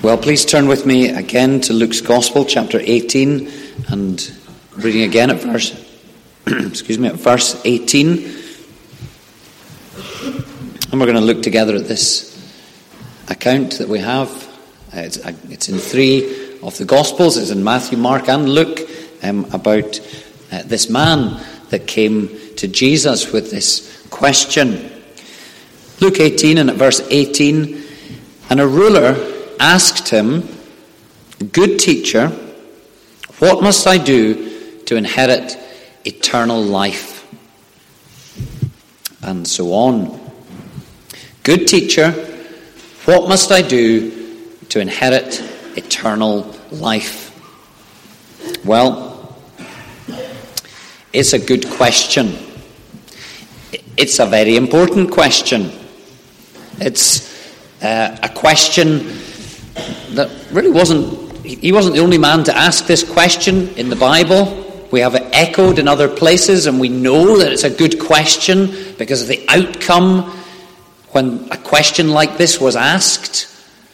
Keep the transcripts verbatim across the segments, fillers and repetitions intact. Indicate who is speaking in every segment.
Speaker 1: Well, please turn with me again to Luke's Gospel, chapter eighteen, and reading again at verse, excuse me, at verse eighteen. And we're going to look together at this account that we have. Uh, it's, uh, it's in three of the Gospels. It's in Matthew, Mark, and Luke, um, about uh, this man that came to Jesus with this question. Luke eighteen, and at verse eighteen, and a ruler asked him, "Good teacher, what must I do to inherit eternal life?" And so on. "Good teacher, what must I do to inherit eternal life?" Well, it's a good question. It's a very important question. It's uh, a question that really wasn't, he wasn't the only man to ask this question in the Bible. We have it echoed in other places, and we know that it's a good question because of the outcome when a question like this was asked.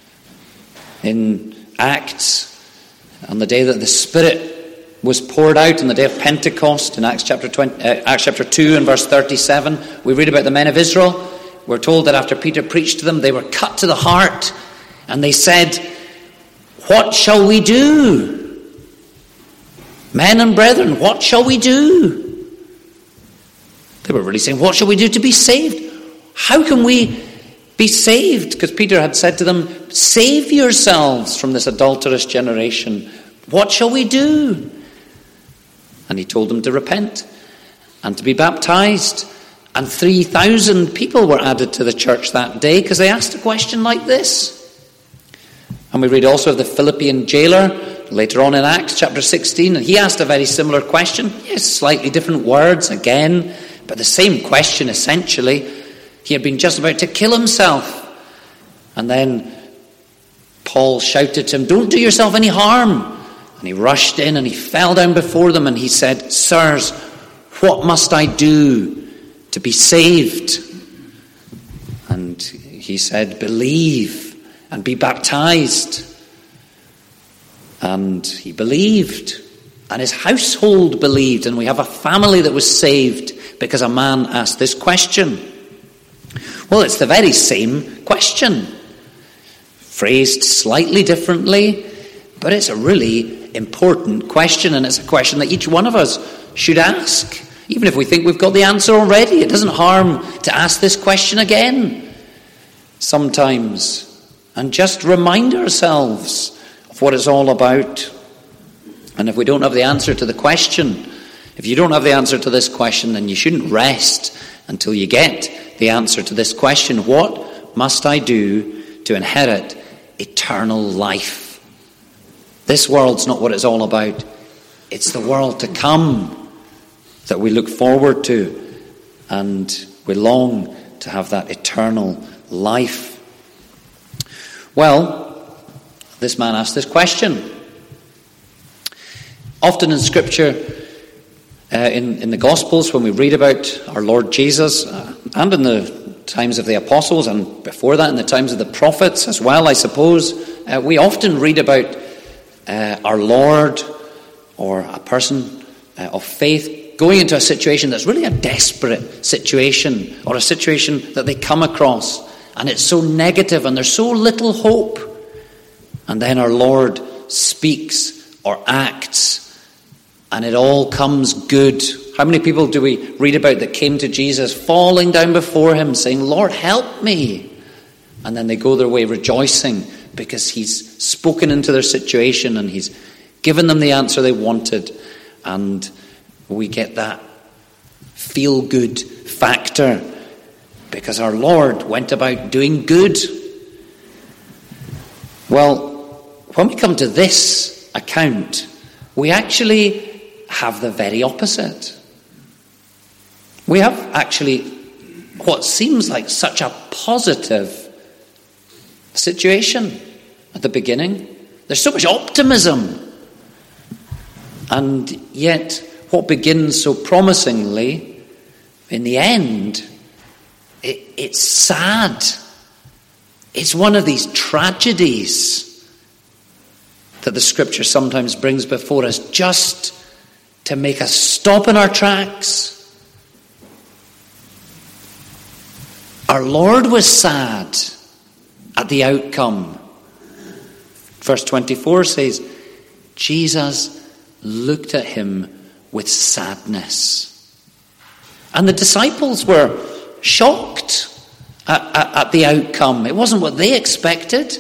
Speaker 1: In Acts, on the day that the Spirit was poured out, on the day of Pentecost, in Acts chapter twenty, uh, Acts chapter two and verse thirty-seven, we read about the men of Israel. We're told that after Peter preached to them, they were cut to the heart, and they said, "What shall we do? Men and brethren, what shall we do?" They were really saying, what shall we do to be saved? How can we be saved? Because Peter had said to them, "Save yourselves from this adulterous generation. What shall we do?" And he told them to repent and to be baptized. And three thousand people were added to the church that day because they asked a question like this. And we read also of the Philippian jailer later on in Acts chapter sixteen, and he asked a very similar question. Yes, slightly different words again, but the same question essentially. He had been just about to kill himself. And then Paul shouted to him, "Don't do yourself any harm." And he rushed in and he fell down before them and he said, "Sirs, what must I do to be saved?" And he said, "Believe and be baptized." And he believed, and his household believed, and we have a family that was saved because a man asked this question. Well, it's the very same question, phrased slightly differently, but it's a really important question, and it's a question that each one of us should ask. Even if we think we've got the answer already, it doesn't harm to ask this question again sometimes and just remind ourselves of what it's all about. And if we don't have the answer to the question, if you don't have the answer to this question, then you shouldn't rest until you get the answer to this question. What must I do to inherit eternal life? This world's not what it's all about. It's the world to come that we look forward to, and we long to have that eternal life. Well, this man asked this question. Often in Scripture, uh, in, in the Gospels, when we read about our Lord Jesus, uh, and in the times of the apostles, and before that in the times of the prophets as well, I suppose, uh, we often read about uh, our Lord or a person uh, of faith going into a situation that's really a desperate situation, or a situation that they come across, and it's so negative and there's so little hope. And then our Lord speaks or acts, and it all comes good. How many people do we read about that came to Jesus falling down before him saying, "Lord, help me"? And then they go their way rejoicing because he's spoken into their situation and he's given them the answer they wanted. And we get that feel-good factor because our Lord went about doing good. Well, when we come to this account, we actually have the very opposite. We have actually what seems like such a positive situation at the beginning. There's so much optimism. And yet, what begins so promisingly, in the end, it, it's sad. It's one of these tragedies. that the Scripture sometimes brings before us just to make us stop in our tracks. Our Lord was sad at the outcome. Verse twenty-four says, Jesus looked at him with sadness. And the disciples were shocked at, at, at the outcome. It wasn't what they expected.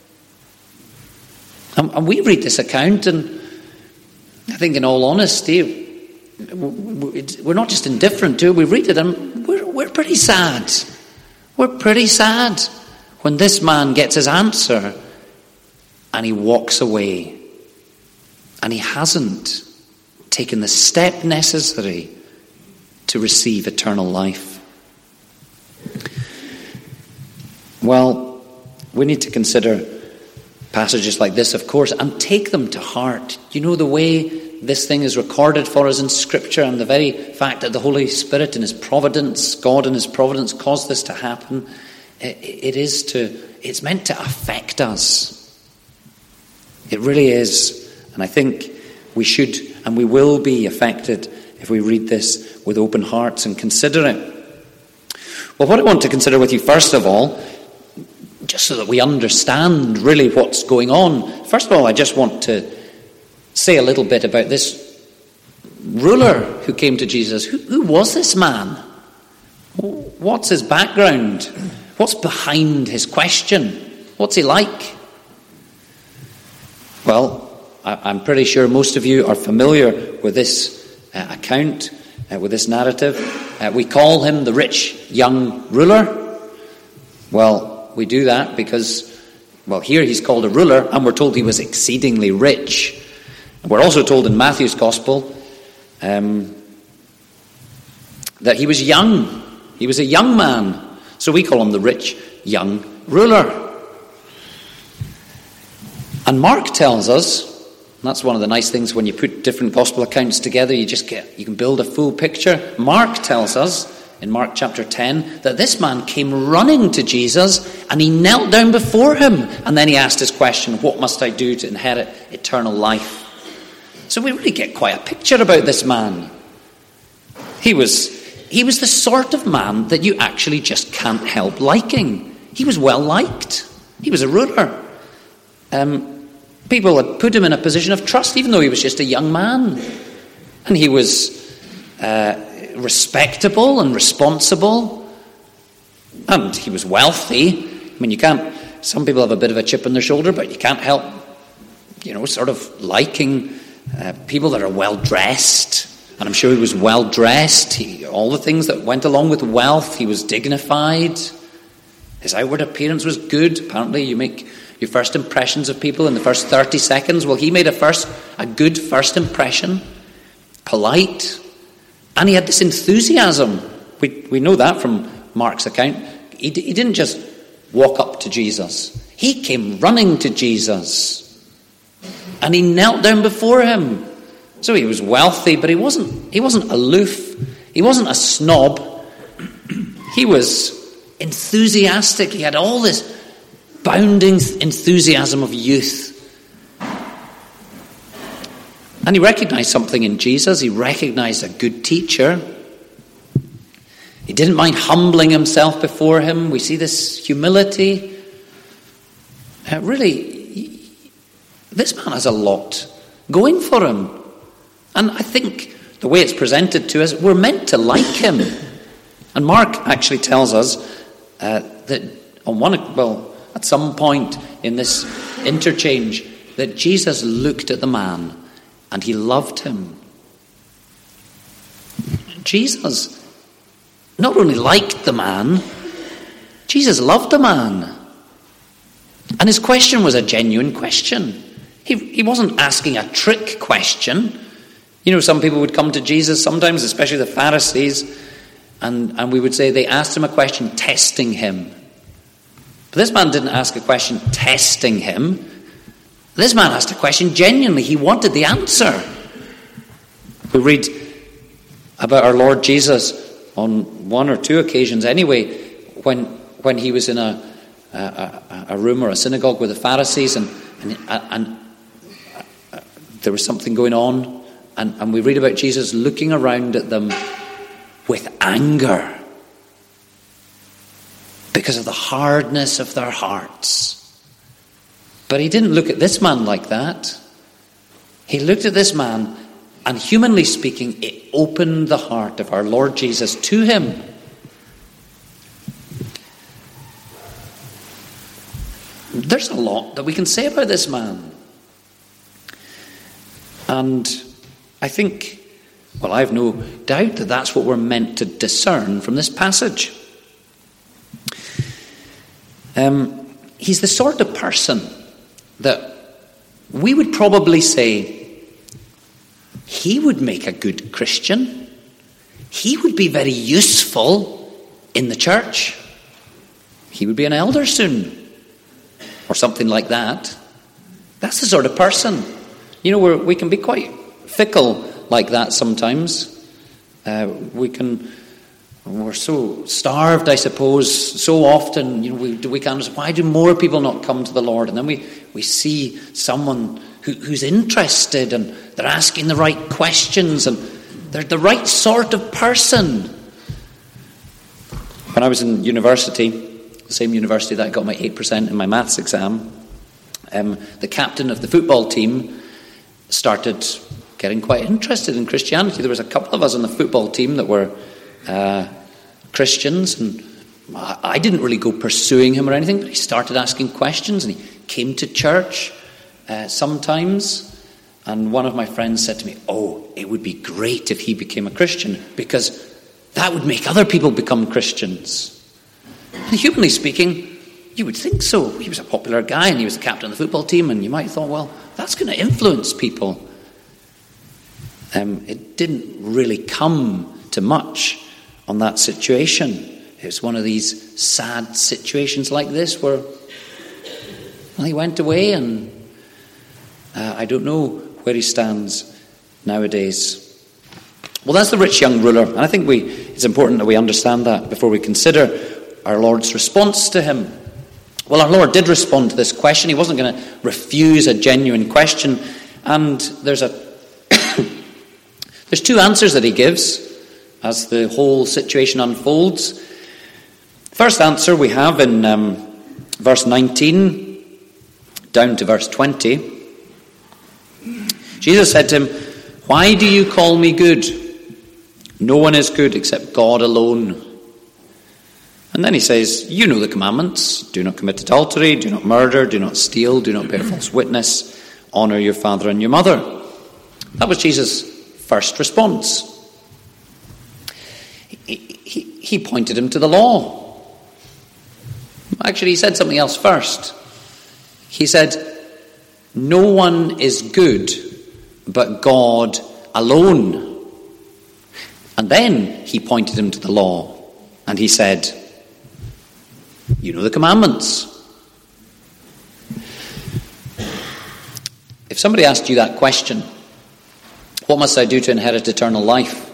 Speaker 1: And, and we read this account, and I think in all honesty, we're not just indifferent to it, we read it and we're, we're pretty sad. We're pretty sad when this man gets his answer and he walks away and he hasn't taken the step necessary to receive eternal life. Well, we need to consider passages like this, of course, and take them to heart. You know, the way this thing is recorded for us in Scripture, and the very fact that the Holy Spirit in His providence, God in His providence, caused this to happen, it, it is to, it's meant to affect us. It really is. And I think we should and we will be affected if we read this with open hearts and consider it. Well, what I want to consider with you, first of all, just so that we understand really what's going on, first of all, I just want to say a little bit about this ruler who came to Jesus. Who, who was this man? What's his background? What's behind his question? What's he like? Well, I'm pretty sure most of you are familiar with this uh, account, uh, with this narrative. Uh, we call him the rich young ruler. Well, we do that because, well, here he's called a ruler, and we're told he was exceedingly rich. We're also told in Matthew's Gospel um, that he was young. He was a young man. So we call him the rich young ruler. And Mark tells us, and that's one of the nice things when you put different Gospel accounts together, you just get, you can build a full picture. Mark tells us in Mark chapter ten that this man came running to Jesus and he knelt down before him. And then he asked his question, what must I do to inherit eternal life? So we really get quite a picture about this man. He was, he was the sort of man that you actually just can't help liking. He was well liked. He was a ruler. Um, people had put him in a position of trust, even though he was just a young man. And he was uh, respectable and responsible. And he was wealthy. I mean, you can't, some people have a bit of a chip on their shoulder, but you can't help, you know, sort of liking Uh, people that are well dressed, and I'm sure he was well dressed. He, all the things that went along with wealth. He was dignified. His outward appearance was good. Apparently, you make your first impressions of people in the first thirty seconds. Well, he made a first, a good first impression, polite, and he had this enthusiasm. We we know that from Mark's account. He he didn't just walk up to Jesus. He came running to Jesus. And he knelt down before him. So he was wealthy, but he wasn't he wasn't aloof. He wasn't a snob. He was enthusiastic. He had all this bounding enthusiasm of youth. And he recognized something in Jesus. He recognized a good teacher. He didn't mind humbling himself before him. We see this humility. Uh, really, this man has a lot going for him. And I think the way it's presented to us, we're meant to like him. And Mark actually tells us uh, that on one, well, at some point in this interchange, that Jesus looked at the man and he loved him. Jesus not only liked the man, Jesus loved the man. And his question was a genuine question. He, he wasn't asking a trick question. You know, some people would come to Jesus sometimes, especially the Pharisees, and, and we would say they asked him a question testing him. But this man didn't ask a question testing him. This man asked a question genuinely. He wanted the answer. We read about our Lord Jesus on one or two occasions anyway, when when he was in a a, a, a room or a synagogue with the Pharisees, and, and and there was something going on, and, and we read about Jesus looking around at them with anger because of the hardness of their hearts. But he didn't look at this man like that. He looked at this man, and humanly speaking, it opened the heart of our Lord Jesus to him. There's a lot that we can say about this man. And I think, well, I have no doubt that that's what we're meant to discern from this passage. Um, he's the sort of person that we would probably say he would make a good Christian. He would be very useful in the church. He would be an elder soon, or something like that. That's the sort of person. You know, we're, we can be quite fickle like that sometimes. Uh, we can, we're so starved, I suppose, so often, you know, we, we can't, why do more people not come to the Lord? And then we, we see someone who, who's interested, and they're asking the right questions, and they're the right sort of person. When I was in university, the same university that I got my eight percent in my maths exam, um, the captain of the football team started getting quite interested in Christianity. There was a couple of us on the football team that were uh, Christians, and I didn't really go pursuing him or anything, but he started asking questions, and he came to church uh, sometimes. And one of my friends said to me, oh, it would be great if he became a Christian, because that would make other people become Christians. And humanly speaking, you would think so. He was a popular guy, and he was the captain of the football team, and you might have thought, well, that's going to influence people. Um, it didn't really come to much on that situation. It was one of these sad situations like this where, well, he went away, and uh, I don't know where he stands nowadays. Well, that's the rich young ruler, and I think we it's important that we understand that before we consider our Lord's response to him. Well, our Lord did respond to this question. He wasn't going to refuse a genuine question, and there's a there's two answers that he gives as the whole situation unfolds. First answer we have in um, verse nineteen down to verse twenty. Jesus said to him, "Why do you call me good? No one is good except God alone." And then he says, you know the commandments. Do not commit adultery, do not murder, do not steal, do not bear false witness, honour your father and your mother. That was Jesus' first response. He, he, he pointed him to the law. Actually, he said something else first. He said, no one is good but God alone. And then he pointed him to the law, and he said, you know the commandments. If somebody asked you that question, what must I do to inherit eternal life?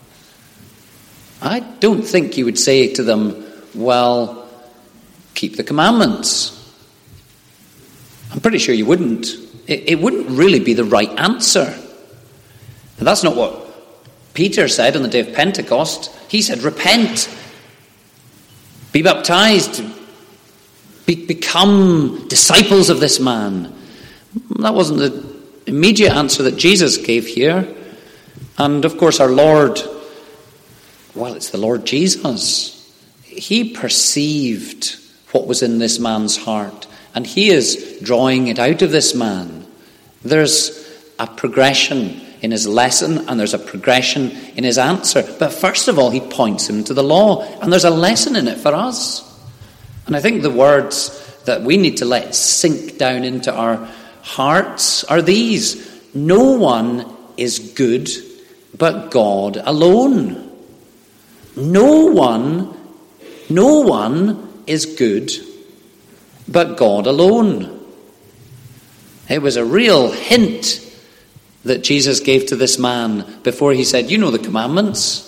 Speaker 1: I don't think you would say to them, well, keep the commandments. I'm pretty sure you wouldn't. It, it wouldn't really be the right answer. And that's not what Peter said on the day of Pentecost. He said, repent. Be baptized. Be, become disciples of this man. That wasn't the immediate answer that Jesus gave here. And of course our Lord, well, it's the Lord Jesus. He perceived what was in this man's heart, and he is drawing it out of this man. There's a progression in his lesson, and there's a progression in his answer. But first of all, he points him to the law, and there's a lesson in it for us. And I think the words that we need to let sink down into our hearts are these: no one is good but God alone. No one, no one is good but God alone. It was a real hint that Jesus gave to this man before he said, you know the commandments.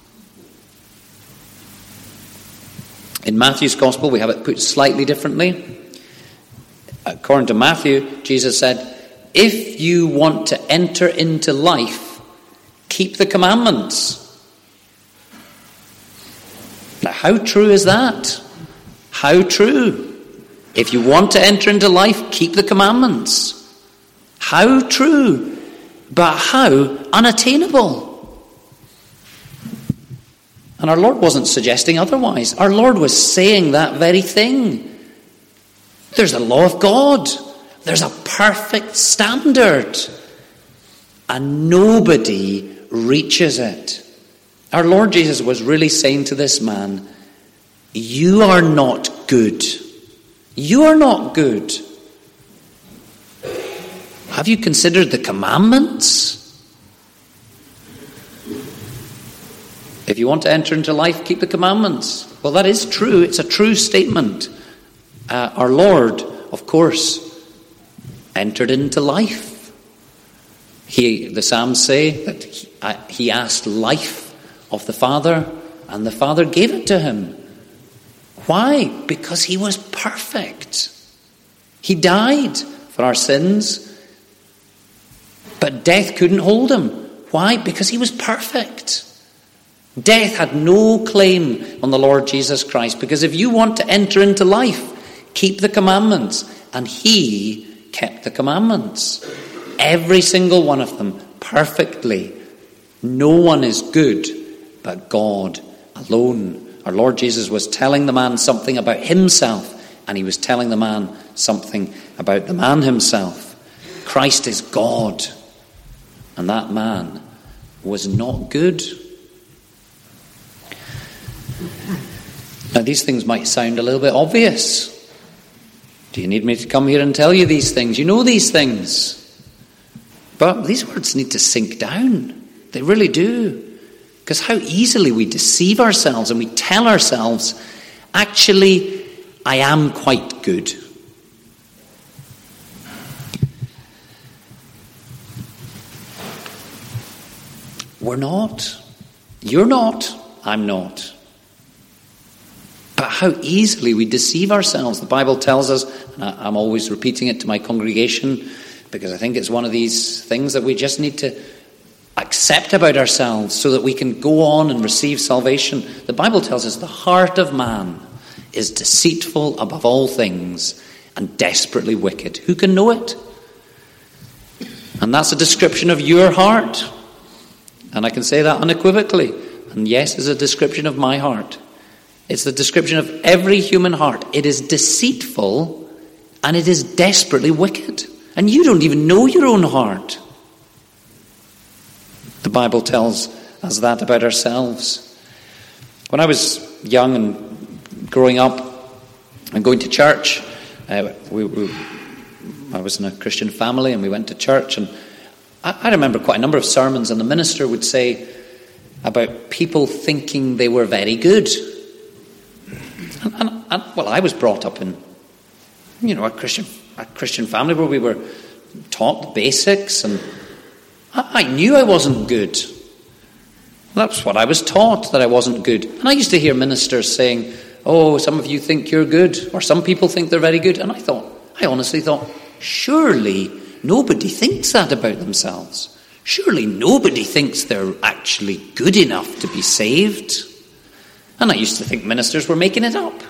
Speaker 1: In Matthew's Gospel, we have it put slightly differently. According to Matthew, Jesus said, if you want to enter into life, keep the commandments. Now, how true is that? How true? If you want to enter into life, keep the commandments. How true, but how unattainable. And our Lord wasn't suggesting otherwise. Our Lord was saying that very thing. There's a law of God. There's a perfect standard. And nobody reaches it. Our Lord Jesus was really saying to this man, you are not good. You are not good. Have you considered the commandments? If you want to enter into life, keep the commandments. Well, that is true. It's a true statement. Uh, our Lord, of course, entered into life. He, the Psalms say that he, uh, he asked life of the Father, and the Father gave it to him. Why? Because he was perfect. He died for our sins, but death couldn't hold him. Why? Because he was perfect. Death had no claim on the Lord Jesus Christ, because if you want to enter into life, keep the commandments. And he kept the commandments. Every single one of them, perfectly. No one is good but God alone. Our Lord Jesus was telling the man something about himself, and he was telling the man something about the man himself. Christ is God, and that man was not good. Now, these things might sound a little bit obvious. Do you need me to come here and tell you these things? You know these things. But these words need to sink down. They really do. Because how easily we deceive ourselves and we tell ourselves, actually, I am quite good. We're not. You're not. I'm not. But how easily we deceive ourselves. The Bible tells us, and I'm always repeating it to my congregation, because I think it's one of these things that we just need to accept about ourselves so that we can go on and receive salvation. The Bible tells us the heart of man is deceitful above all things and desperately wicked. Who can know it? And that's a description of your heart. And I can say that unequivocally. And yes, it's a description of my heart. It's the description of every human heart. It is deceitful and it is desperately wicked. And you don't even know your own heart. The Bible tells us that about ourselves. When I was young and growing up and going to church, uh, we, we, I was in a Christian family and we went to church, and I, I remember quite a number of sermons, and the minister would say about people thinking they were very good. And, and, and well, I was brought up in, you know, a Christian a Christian family where we were taught the basics, and I, I knew I wasn't good. That's what I was taught, that I wasn't good. And I used to hear ministers saying, "Oh, some of you think you're good, or some people think they're very good." And I thought, I honestly thought, surely nobody thinks that about themselves. Surely nobody thinks they're actually good enough to be saved. And I used to think ministers were making it up.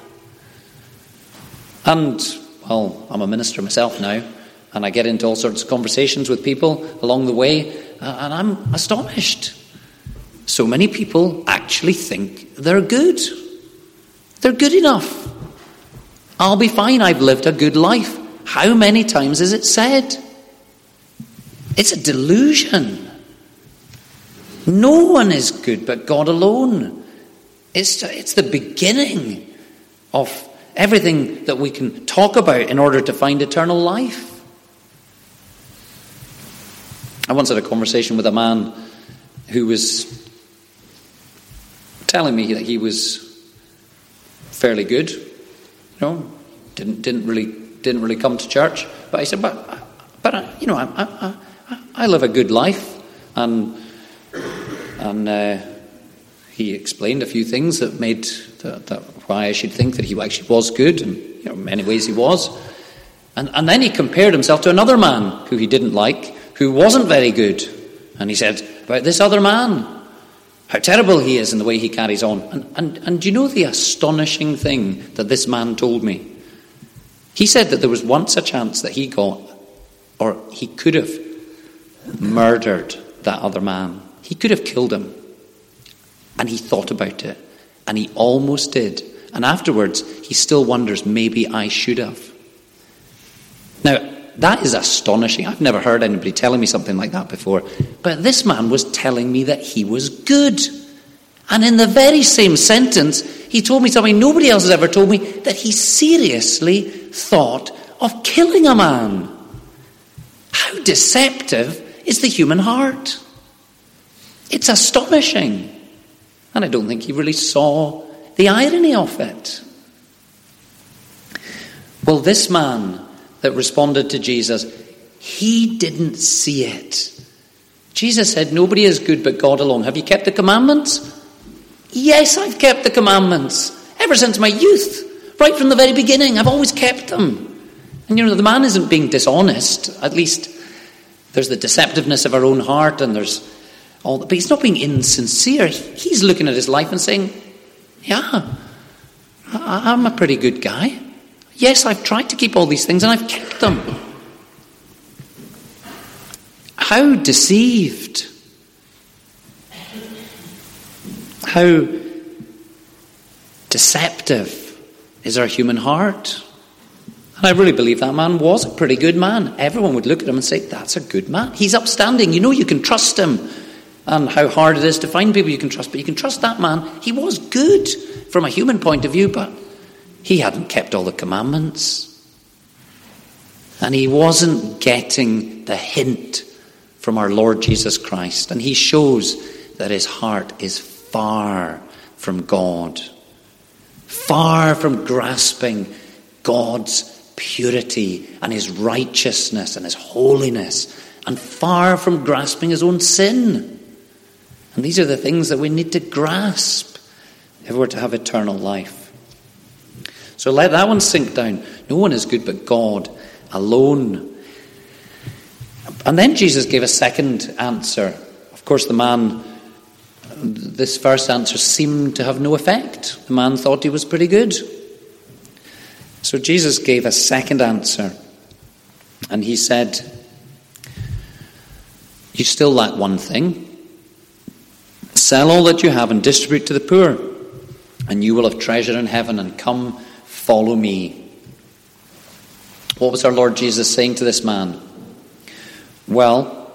Speaker 1: And, well, I'm a minister myself now, and I get into all sorts of conversations with people along the way, and I'm astonished. So many people actually think they're good. They're good enough. I'll be fine, I've lived a good life. How many times is it said? It's a delusion. No one is good but God alone. It's, it's the beginning of everything that we can talk about in order to find eternal life. I once had a conversation with a man who was telling me that he was fairly good, you know, didn't didn't really didn't really come to church. But I said, but but you know, I I, I live a good life, and and. Uh, He explained a few things that made that, that why I should think that he actually was good, and you know, in many ways he was. And, and then he compared himself to another man who he didn't like, who wasn't very good. And he said about this other man, how terrible he is in the way he carries on. And, and, and do you know the astonishing thing that this man told me? He said that there was once a chance that he got, or he could have murdered that other man. He could have killed him. And he thought about it. And he almost did. And afterwards, he still wonders, maybe I should have. Now, that is astonishing. I've never heard anybody telling me something like that before. But this man was telling me that he was good. And in the very same sentence, he told me something nobody else has ever told me, that he seriously thought of killing a man. How deceptive is the human heart? It's astonishing. And I don't think he really saw the irony of it. Well, this man that responded to Jesus, he didn't see it. Jesus said, nobody is good but God alone. Have you kept the commandments? Yes, I've kept the commandments. Ever since my youth. Right from the very beginning. I've always kept them. And you know, the man isn't being dishonest. At least there's the deceptiveness of our own heart, and there's all that. But he's not being insincere. He's looking at his life and saying, yeah, I'm a pretty good guy. Yes, I've tried to keep all these things and I've kept them. How deceived. How deceptive is our human heart. And I really believe that man was a pretty good man. Everyone would look at him and say, that's a good man. He's upstanding. You know you can trust him. And how hard it is to find people you can trust. But you can trust that man. He was good from a human point of view, but he hadn't kept all the commandments. And he wasn't getting the hint from our Lord Jesus Christ. And he shows that his heart is far from God. Far from grasping God's purity and his righteousness and his holiness. And far from grasping his own sin. And these are the things that we need to grasp if we're to have eternal life. So let that one sink down. No one is good but God alone. And then Jesus gave a second answer. Of course, the man, this first answer seemed to have no effect. The man thought he was pretty good. So Jesus gave a second answer. And he said, you still lack one thing. Sell all that you have and distribute to the poor, and you will have treasure in heaven, and come follow me. What was our Lord Jesus saying to this man? Well,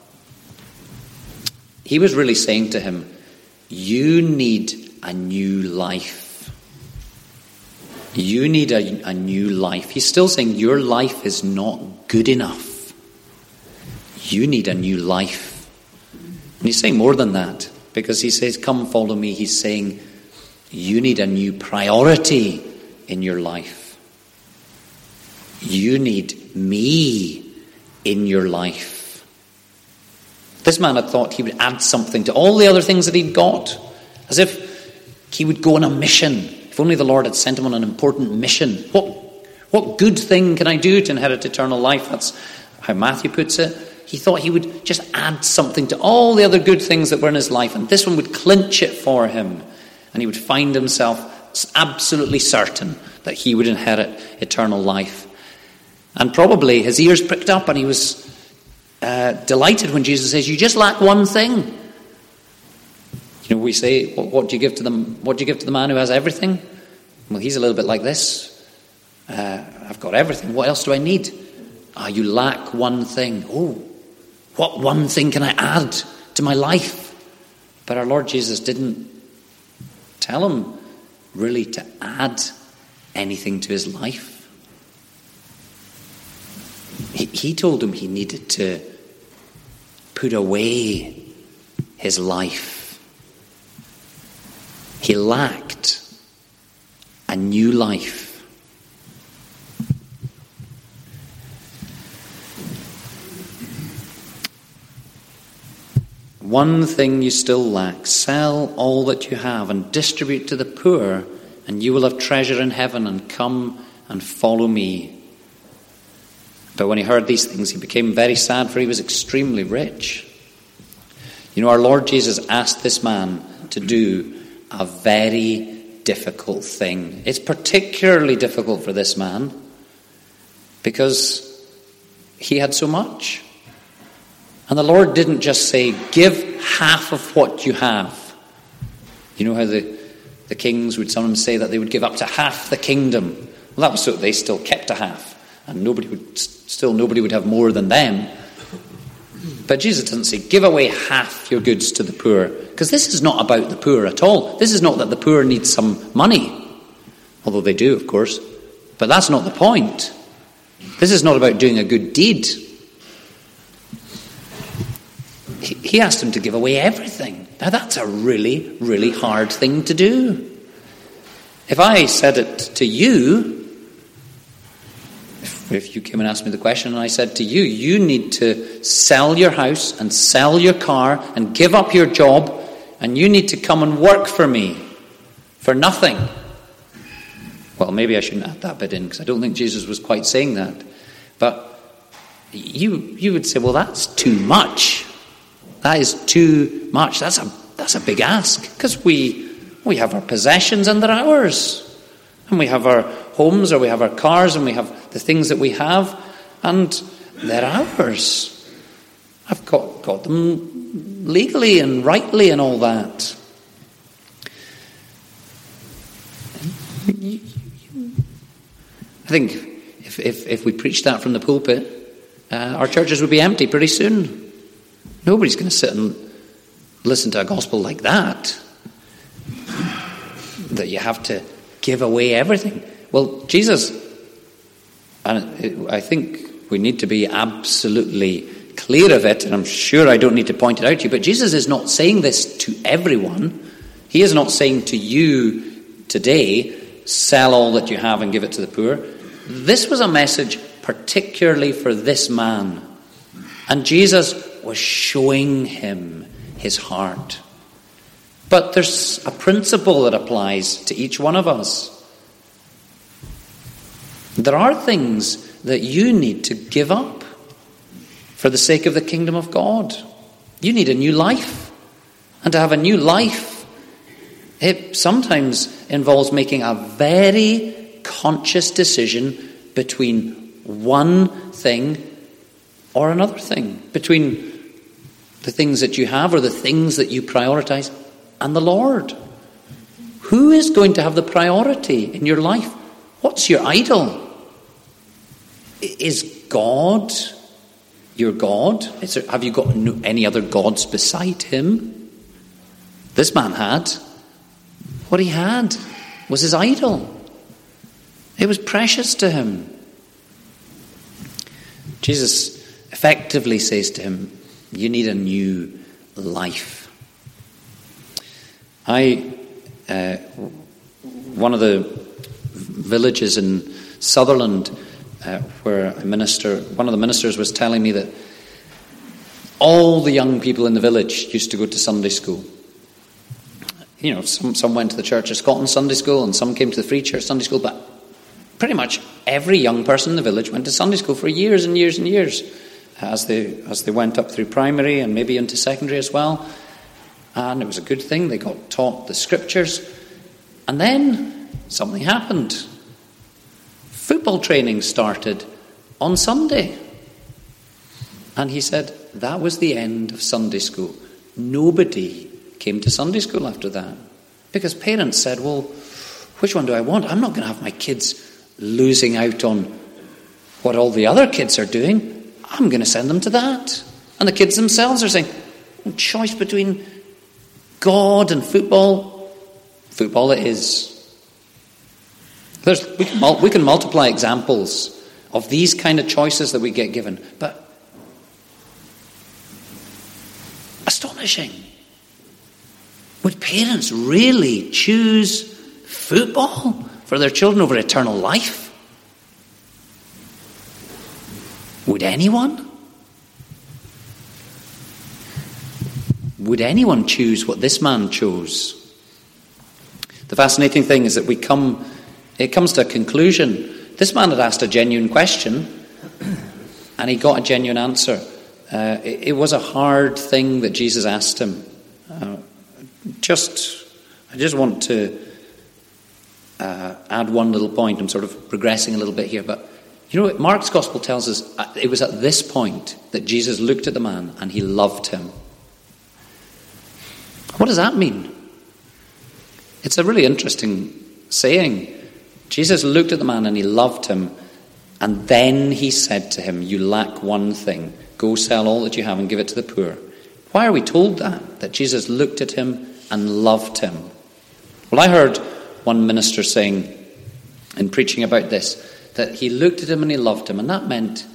Speaker 1: he was really saying to him, you need a new life. You need a, a new life. He's still saying your life is not good enough. You need a new life. And he's saying more than that, because he says, come follow me. He's saying, you need a new priority in your life. You need me in your life. This man had thought he would add something to all the other things that he'd got, as if he would go on a mission. If only the Lord had sent him on an important mission. What, what good thing can I do to inherit eternal life? That's how Matthew puts it. He thought he would just add something to all the other good things that were in his life, and this one would clinch it for him, and he would find himself absolutely certain that he would inherit eternal life. And probably his ears pricked up, and he was uh, delighted when Jesus says, you just lack one thing. You know, we say, what, what do you give to them? What do you give to the man who has everything? Well, he's a little bit like this. Uh, I've got everything. What else do I need? Ah, you lack one thing. Oh, what one thing can I add to my life? But our Lord Jesus didn't tell him really to add anything to his life. He, he told him he needed to put away his life. He lacked a new life. One thing you still lack. Sell all that you have and distribute to the poor, and you will have treasure in heaven, and come and follow me. But when he heard these things, he became very sad, for he was extremely rich. You know, our Lord Jesus asked this man to do a very difficult thing. It's particularly difficult for this man because he had so much. And the Lord didn't just say, give half of what you have. You know how the, the kings would sometimes say that they would give up to half the kingdom. Well, that was so they still kept a half. And nobody would still nobody would have more than them. But Jesus doesn't say, give away half your goods to the poor. Because this is not about the poor at all. This is not that the poor need some money. Although they do, of course. But that's not the point. This is not about doing a good deed. He asked him to give away everything. Now that's a really, really hard thing to do. If I said it to you, if, if you came and asked me the question and I said to you, you need to sell your house and sell your car and give up your job and you need to come and work for me for nothing. Well, maybe I shouldn't add that bit in because I don't think Jesus was quite saying that. But you you would say, well, that's too much. That is too much. That's a that's a big ask because we we have our possessions and they're ours, and we have our homes or we have our cars and we have the things that we have and they're ours. I've got got them legally and rightly and all that. I think if if, if we preached that from the pulpit, uh, our churches would be empty pretty soon. Nobody's going to sit and listen to a gospel like that. That you have to give away everything. Well, Jesus, and I think we need to be absolutely clear of it, and I'm sure I don't need to point it out to you, but Jesus is not saying this to everyone. He is not saying to you today, sell all that you have and give it to the poor. This was a message particularly for this man. And Jesus was showing him his heart. But there's a principle that applies to each one of us. There are things that you need to give up for the sake of the kingdom of God. You need a new life. And to have a new life, it sometimes involves making a very conscious decision between one thing or another thing, between the things that you have or the things that you prioritize and the Lord. Who is going to have the priority in your life? What's your idol? Is God your God? Is there, have you got no, any other gods beside him? This man had. What he had was his idol. It was precious to him. Jesus effectively says to him, you need a new life. I, uh, one of the villages in Sutherland uh, where I minister, one of the ministers was telling me that all the young people in the village used to go to Sunday school. You know, some, some went to the Church of Scotland Sunday school and some came to the Free Church Sunday school, but pretty much every young person in the village went to Sunday school for years and years and years as they as they went up through primary and maybe into secondary as well. And it was a good thing. They got taught the scriptures. And then something happened. Football training started on Sunday. And he said that was the end of Sunday school. Nobody came to Sunday school after that. Because parents said, well, which one do I want? I'm not going to have my kids losing out on what all the other kids are doing. I'm going to send them to that. And the kids themselves are saying, choice between God and football. Football it is. There's, we, can, we can multiply examples of these kind of choices that we get given. But astonishing. Would parents really choose football for their children over eternal life? Would anyone? Would anyone choose what this man chose? The fascinating thing is that we come, it comes to a conclusion. This man had asked a genuine question. And he got a genuine answer. Uh, it, it was a hard thing that Jesus asked him. Uh, just, I just want to uh, add one little point. I'm sort of progressing a little bit here, but you know what? Mark's gospel tells us it was at this point that Jesus looked at the man and he loved him. What does that mean? It's a really interesting saying. Jesus looked at the man and he loved him, and then he said to him, "You lack one thing. Go sell all that you have and give it to the poor." Why are we told that? That Jesus looked at him and loved him. Well, I heard one minister saying in preaching about this, that he looked at him and he loved him, and that meant,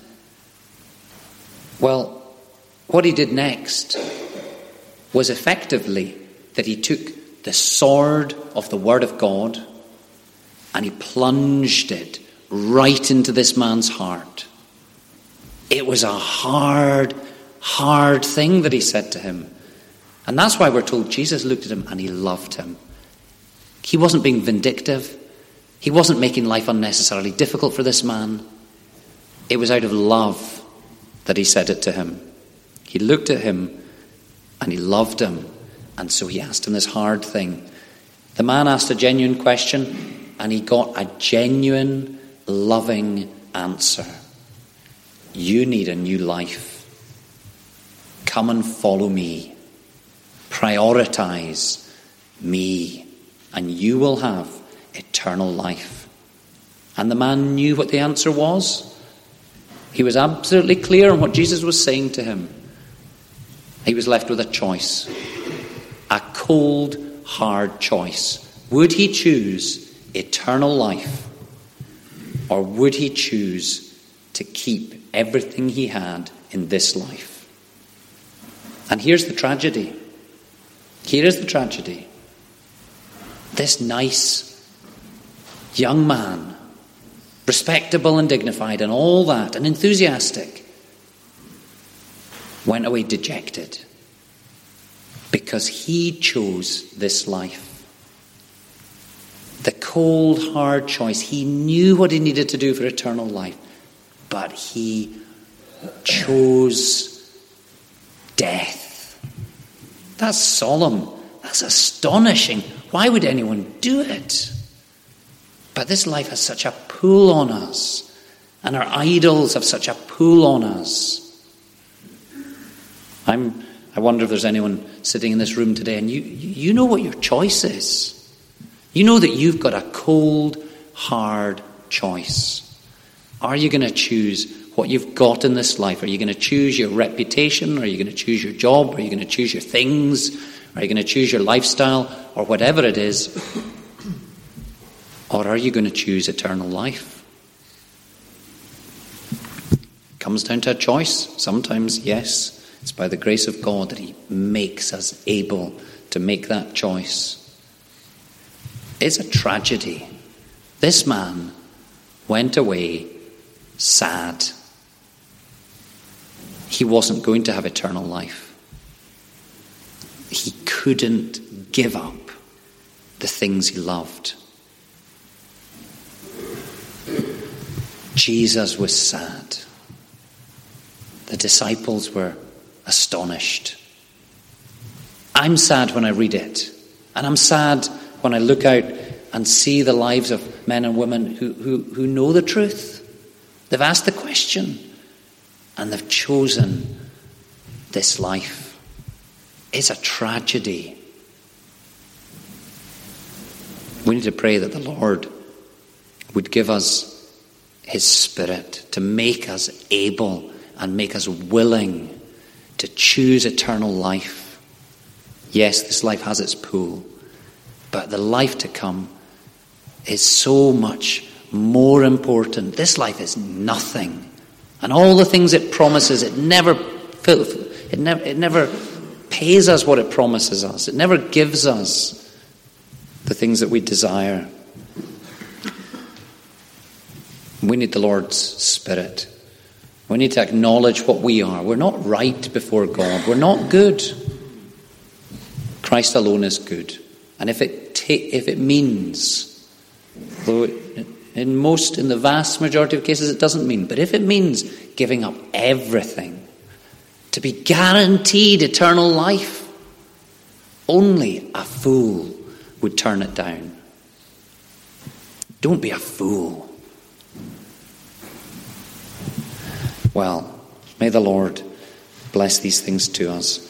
Speaker 1: well, what he did next was effectively that he took the sword of the Word of God and he plunged it right into this man's heart. It was a hard, hard thing that he said to him. And that's why we're told Jesus looked at him and he loved him. He wasn't being vindictive. He wasn't making life unnecessarily difficult for this man. It was out of love that he said it to him. He looked at him and he loved him. And so he asked him this hard thing. The man asked a genuine question and he got a genuine, loving answer. You need a new life. Come and follow me. Prioritize me, and you will have eternal life. And the man knew what the answer was. He was absolutely clear on what Jesus was saying to him. He was left with a choice. A cold, hard choice. Would he choose eternal life, or would he choose to keep everything he had in this life? And here's the tragedy. Here is the tragedy. This nice young man, respectable and dignified and all that, and enthusiastic, went away dejected because he chose this life. The cold, hard choice. He knew what he needed to do for eternal life, but he chose death. That's solemn. That's astonishing. Why would anyone do it? But this life has such a pull on us, and our idols have such a pull on us. I'm, I wonder if there's anyone sitting in this room today, and you, you know what your choice is. You know that you've got a cold, hard choice. Are you going to choose what you've got in this life? Are you going to choose your reputation? Are you going to choose your job? Are you going to choose your things? Are you going to choose your lifestyle? Or whatever it is? Or are you going to choose eternal life? It comes down to a choice. Sometimes, yes, it's by the grace of God that he makes us able to make that choice. It's a tragedy. This man went away sad. He wasn't going to have eternal life. He couldn't give up the things he loved. Jesus was sad. The disciples were astonished. I'm sad when I read it. And I'm sad when I look out and see the lives of men and women who, who, who know the truth. They've asked the question and they've chosen this life. It's a tragedy. We need to pray that the Lord would give us his Spirit to make us able and make us willing to choose eternal life. Yes, this life has its pull, but the life to come is so much more important. This life is nothing, and all the things it promises, it never, it never, it never pays us what it promises us. It never gives us the things that we desire. We need the Lord's Spirit. We need to acknowledge what we are. We're not right before God. We're not good. Christ alone is good. And if it ta- if it means, though it, In most, in the vast majority of cases, it doesn't mean. But if it means giving up everything to be guaranteed eternal life, only a fool would turn it down. Don't be a fool. Well, may the Lord bless these things to us.